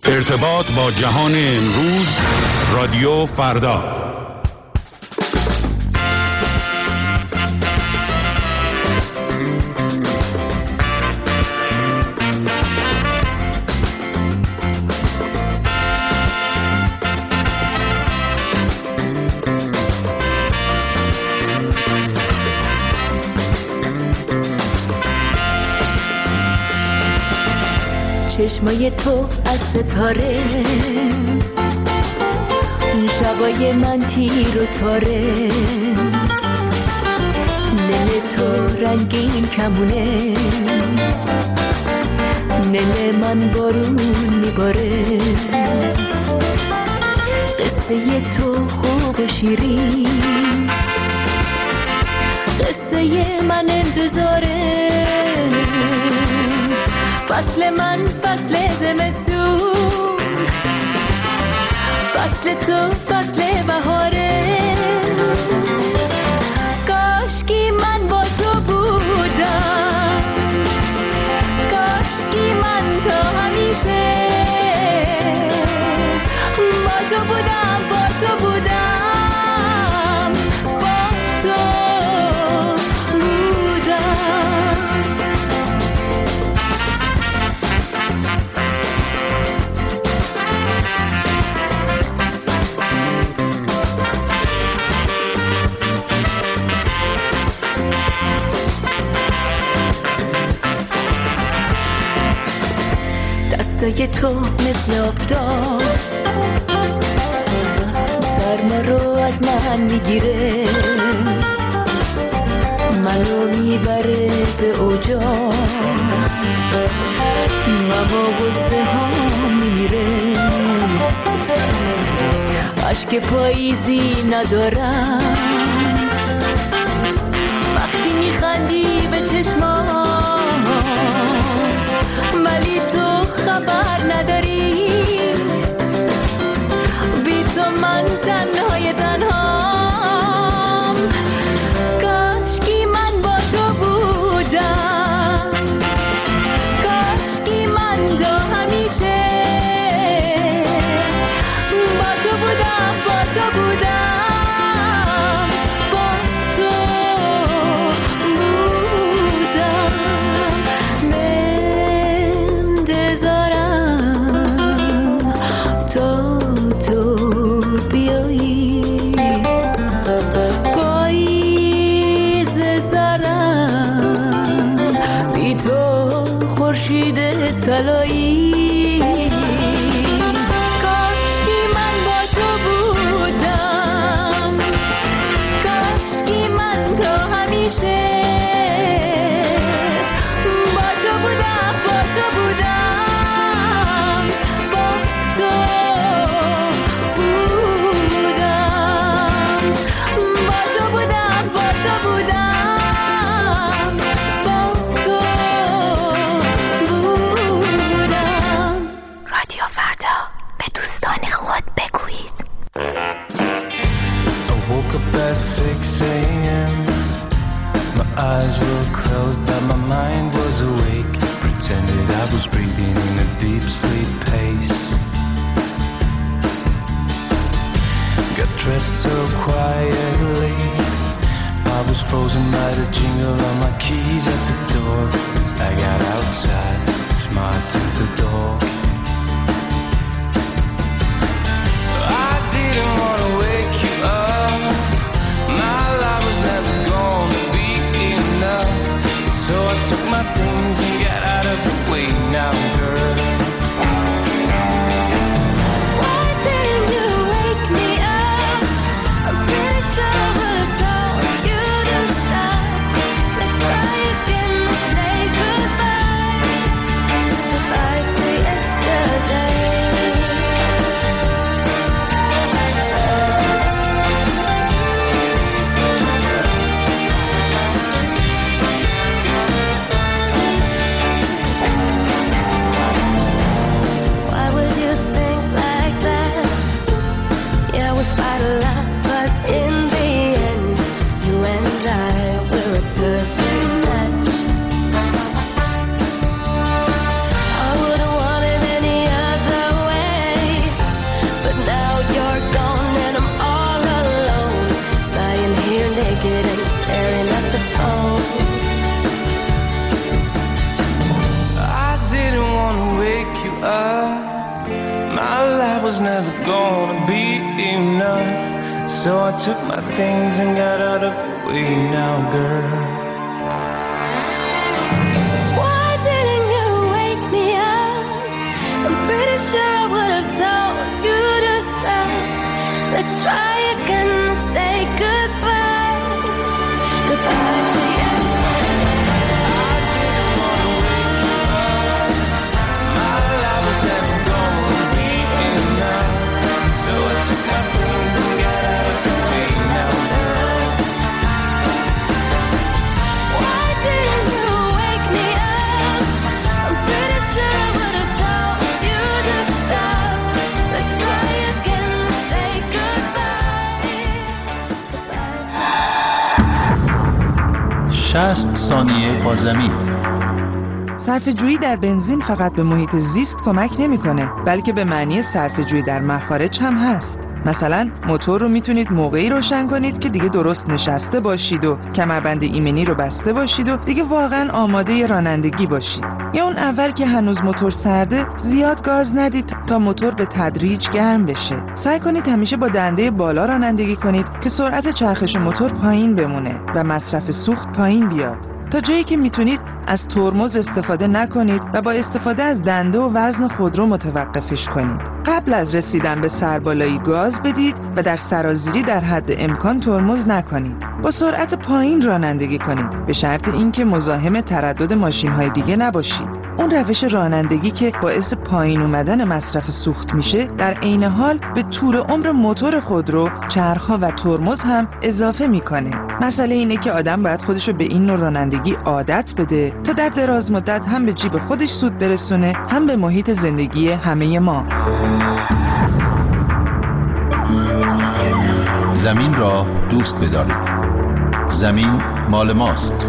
ارتباط با جهان امروز، رادیو فردا. چشمای تو از ستاره، شبای من تیر و تاره، دل تو رنگین کمونه، دل من بارون میباره. قصه تو خوب و شیرین، قصه من انتظاره. فصل من فصل زمستون، فصل تو فصل بهاره. کاشکی من با تو بودم، کاشکی من تا همیشه با تو بودم، با تو بودم، با تو بودم. دستای تو مثل آفتاب سرما رو از من میگیره، منو میبره به اوجا، اما غصه ها میمیره. عشق پاییزی ندارم وقتی میخندی به چشمام، ولی تو خبر نداری بی تو من تنهای تنهام. کاشکی من با تو بودم، کاشکی من تا همیشه با تو بودم، با تو بودم، با تو بودم. انتظارم تا تو بیایی، پاییز سرم بی تو خورشید طلایی. کاشکی من با تو بودم، کاشکی من تا همیشه با تو بودم، با تو بودم، با تو بودم، با تو بودم، با تو بودم، با تو بودم. رادیو فردا، به دوستان خود بگویید. I woke up at 6 a.m. My eyes were closed but my mind was awake. Pretended I was breathing in a deep sleep pace. Got dressed so quietly, I was frozen by the jingle of my keys at the door. As I got outside, smiled to the dog. I didn't want to wake you up, my life was never gonna be enough. So I took my things and got out of the way now, girl. Why didn't you wake me up? I'm pretty sure I told you to stop. Let's try again, let's say was never gonna be enough. So I took my things and got out of the way now, girl. Why didn't you wake me up? I'm pretty sure I would have told you to stop. Let's try again and say goodbye. Goodbye to you. I didn't wanna wake you up. My life was never gonna be enough. So I took my things and got out of the way now, girl. Why didn't you wake me up? I'm pretty sure I would have told you to stop. Let's try again and say goodbye. 60 ثانیه با زمین. صرفه‌جویی در بنزین فقط به محیط زیست کمک نمی‌کنه، بلکه به معنی صرفه‌جویی در مخارج هم هست. مثلا موتور رو میتونید موقعی روشن کنید که دیگه درست نشسته باشید و کمربند ایمنی رو بسته باشید و دیگه واقعا آماده رانندگی باشید. یا اون اول که هنوز موتور سرده زیاد گاز ندید تا موتور به تدریج گرم بشه. سعی کنید همیشه با دنده بالا رانندگی کنید که سرعت چرخش موتور پایین بمونه و مصرف سوخت پایین بیاد. تا جایی که میتونید از ترمز استفاده نکنید و با استفاده از دنده و وزن خودرو متوقفش کنید. قبل از رسیدن به سربالایی گاز بدید و در سرازیری در حد امکان ترمز نکنید. با سرعت پایین رانندگی کنید به شرط اینکه مزاحم تردد ماشین‌های دیگه نباشید. اون روش رانندگی که باعث پایین اومدن مصرف سوخت میشه در عین حال به طول عمر موتور خودرو، چرخ‌ها و ترمز هم اضافه میکنه. مسئله اینه که آدم باید خودشو به این نوع رانندگی عادت بده تا در دراز مدت هم به جیب خودش سود برسونه هم به محیط زندگی همه ما. زمین را دوست بدارید. زمین مال ماست.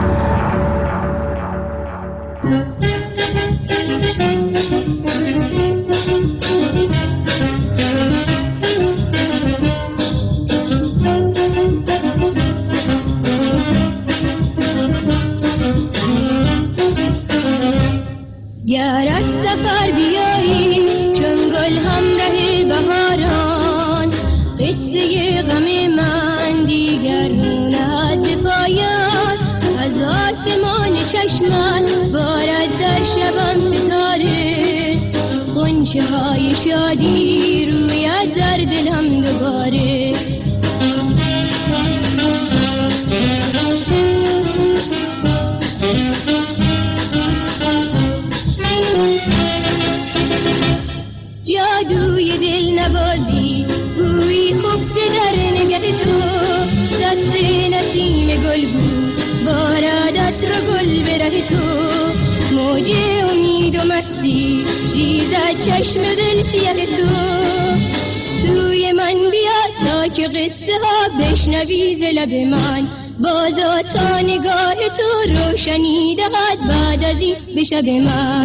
گر از سفر بیایی چون گل همراه بهاران، قصه غم من دیگر نهد به پایان. از آسمان چشمت بارد در شبم ستاره، غنچه های شادی روید در دلم دوباره. جادوی دل نوازی بوی خفته در نگه تو، دست نسیم گل بود بارد عطر گل به ره تو. موج امید و مستی ریزد چشم دل سیه تو. سوی من بیا تا که قصه ها بشنوی ز لب من، بازا تا نگاه تو روشنی دهد بعد از این به شب من.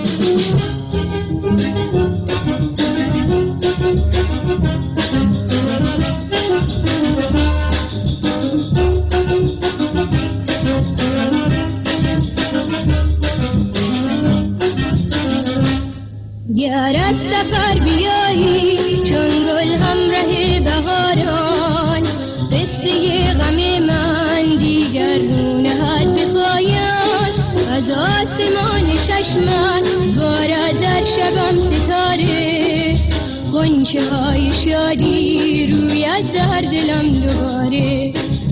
گر از سفر بیایی چون گل همراه بهاران، قصه غم من دیگر رو نهد به پایان. از آسمان چشمت بارد در شبم ستاره، غنچه های شادی روید در دلم دوباره.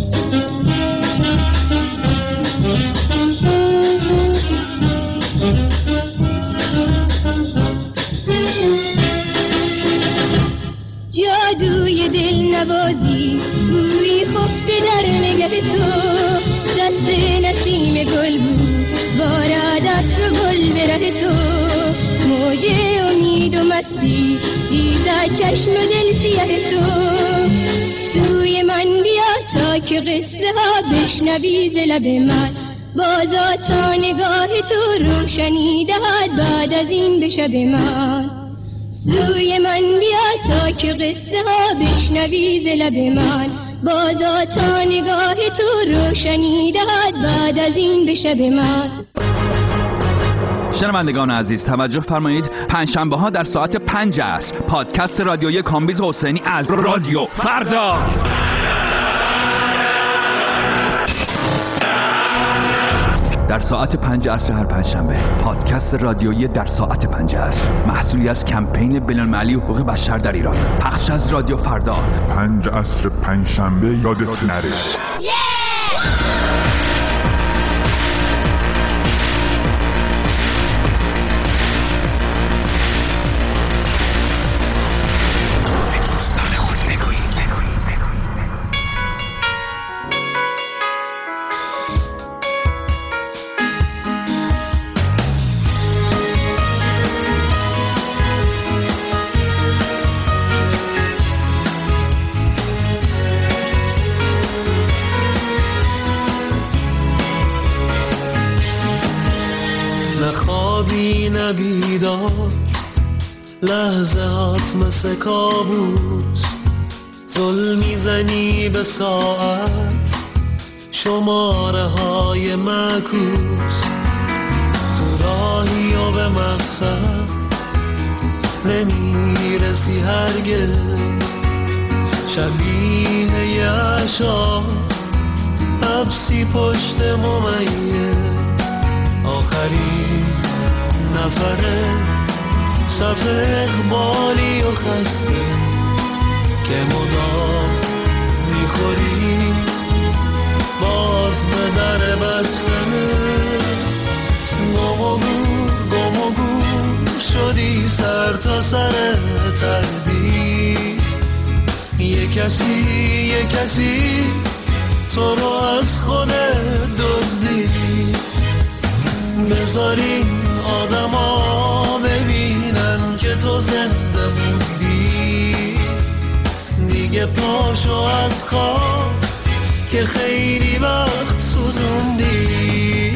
جادوی دل نوازی بوی خفته در نگه تو، دست نسیم گل بود بارد عطر گل به ره تو. موج امید و مستی ریزد چشم دل سیه تو. سوی من بیا تا که قصه ها بشنوی ز لب من، بازا تا نگاه تو روشنی دهد بعد از این به شب من. سوی من بیا تا که قصه ها بشنوی ز لب من، بازا تا نگاه تو روشنی دهد بعد از این به شب من. شنوندگان عزیز توجه فرمایید، پنجشنبه ها در ساعت 5 عصر پادکست رادیویی کامبیز حسینی از رادیو فردا. در ساعت 5 عصر هر پنجشنبه پادکست رادیویی در ساعت 5 عصر، محصولی از کمپین بین‌المللی حقوق بشر در ایران، پخش از رادیو فردا. 5 عصر پنجشنبه یادت نره. لحظات مثل کابوس، زل میزنی به ساعت، شماره های معکوس، تو راهی و به مقصد نمیرسی هرگز، شبیه یه عشا حبسی پشت ممیز، آخرین نفره صف اقبالی و خسته که مدام میخوری باز به در بسته، گم و گور شدی سر تا سر تردید، یه کسی تو رو از خودت دزدید، بذاری آدما ببینن که تو زنده موندی، دیگه پاشو از خواب که خیلی وقت سوزوندی.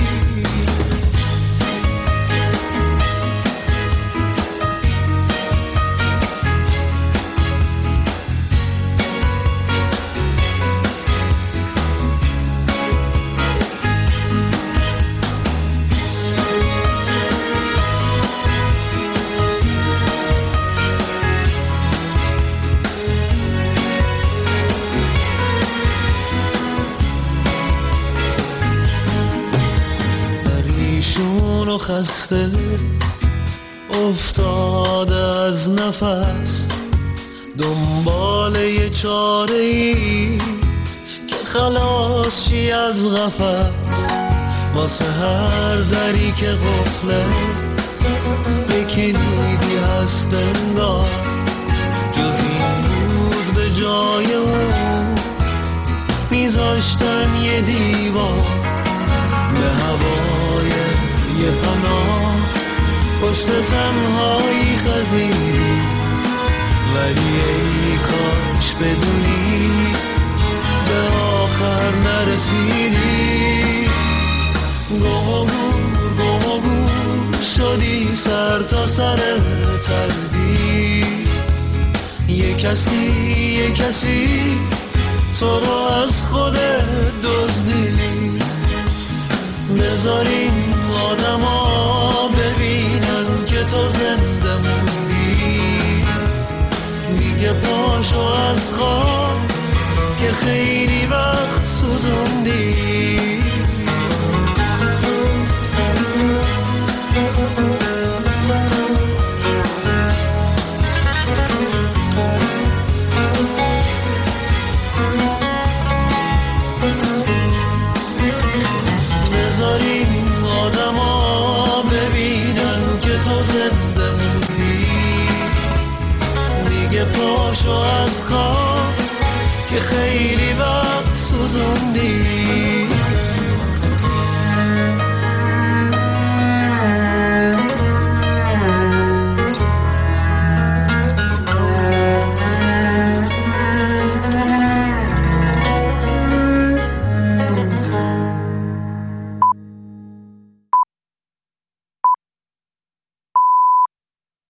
خسته افتاده از نفس، دنبال یه چاره‌ای که خلاص شی از قفس، واسه هر دری که قفله یه کلیدی هست انگار، جز این بود به جای اون میذاشتن یه دیوار، به هوای یه پناه پشت تنهایی خزیدی، ولی ای کاش بدونی به آخر نرسیدی، گم و گور شدی سر تا سر تردید، یه کسی تو رو از خودت دزدید، بذاریم آدما ببینن که تو زنده موندی، دیگه پاشو از خواب که خیلی وقت سوزوندی. پاشو از خواب که خیلی